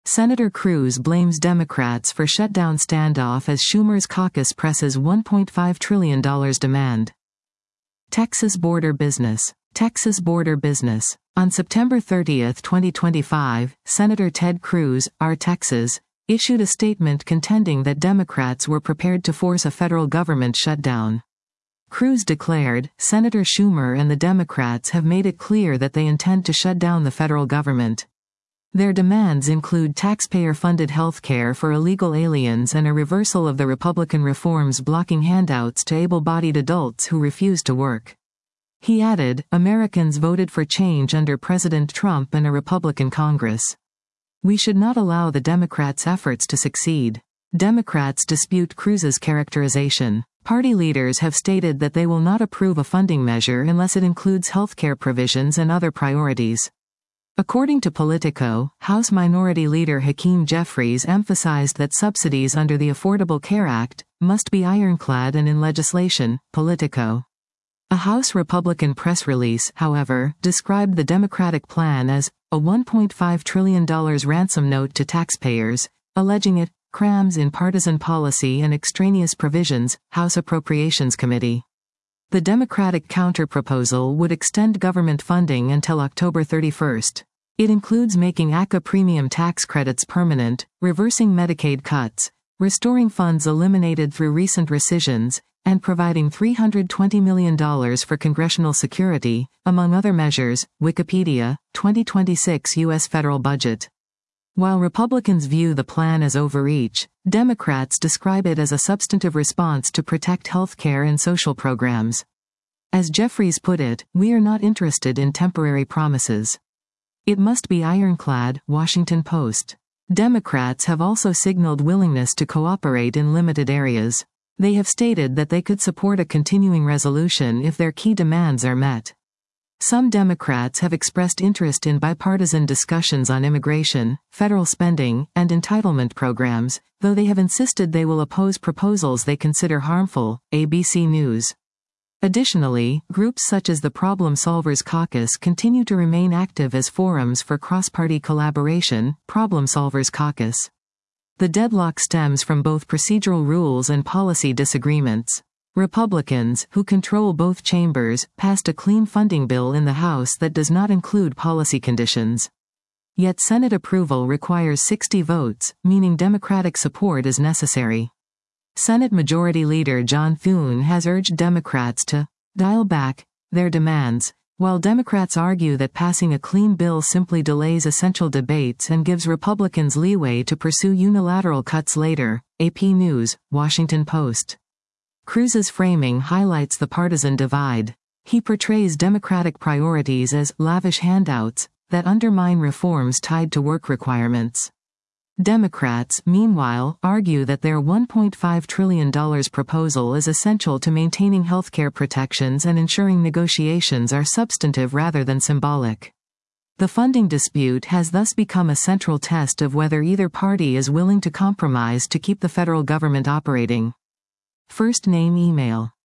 Senator Cruz blames Democrats for shutdown standoff as Schumer's caucus presses $1.5 trillion demand. Texas border business. Texas border business. On September 30, 2025, Senator Ted Cruz, R. Texas, issued a statement contending that Democrats were prepared to force a federal government shutdown. Cruz declared, "Senator Schumer and the Democrats have made it clear that they intend to shut down the federal government. Their demands include taxpayer-funded health care for illegal aliens and a reversal of the Republican reforms blocking handouts to able-bodied adults who refuse to work." He added, "Americans voted for change under President Trump and a Republican Congress. We should not allow the Democrats' efforts to succeed." Democrats dispute Cruz's characterization. Party leaders have stated that they will not approve a funding measure unless it includes healthcare provisions and other priorities. According to Politico, House Minority Leader Hakeem Jeffries emphasized that subsidies under the Affordable Care Act must be ironclad and in legislation. Politico. A House Republican press release, however, described the Democratic plan as a $1.5 trillion ransom note to taxpayers, alleging it crams in partisan policy and extraneous provisions. House Appropriations Committee. The Democratic counterproposal would extend government funding until October 31. It includes making ACA premium tax credits permanent, reversing Medicaid cuts, restoring funds eliminated through recent rescissions, and providing $320 million for congressional security, among other measures. Wikipedia, 2026 U.S. federal budget. While Republicans view the plan as overreach, Democrats describe it as a substantive response to protect health care and social programs. As Jeffries put it, "We are not interested in temporary promises. It must be ironclad." Washington Post. Democrats have also signaled willingness to cooperate in limited areas. They have stated that they could support a continuing resolution if their key demands are met. Some Democrats have expressed interest in bipartisan discussions on immigration, federal spending, and entitlement programs, though they have insisted they will oppose proposals they consider harmful. ABC News. Additionally, groups such as the Problem Solvers Caucus continue to remain active as forums for cross-party collaboration. Problem Solvers Caucus. The deadlock stems from both procedural rules and policy disagreements. Republicans, who control both chambers, passed a clean funding bill in the House that does not include policy conditions. Yet Senate approval requires 60 votes, meaning Democratic support is necessary. Senate Majority Leader John Thune has urged Democrats to dial back their demands, while Democrats argue that passing a clean bill simply delays essential debates and gives Republicans leeway to pursue unilateral cuts later. AP News, Washington Post. Cruz's framing highlights the partisan divide. He portrays Democratic priorities as lavish handouts that undermine reforms tied to work requirements. Democrats, meanwhile, argue that their $1.5 trillion proposal is essential to maintaining healthcare protections and ensuring negotiations are substantive rather than symbolic. The funding dispute has thus become a central test of whether either party is willing to compromise to keep the federal government operating. First name email.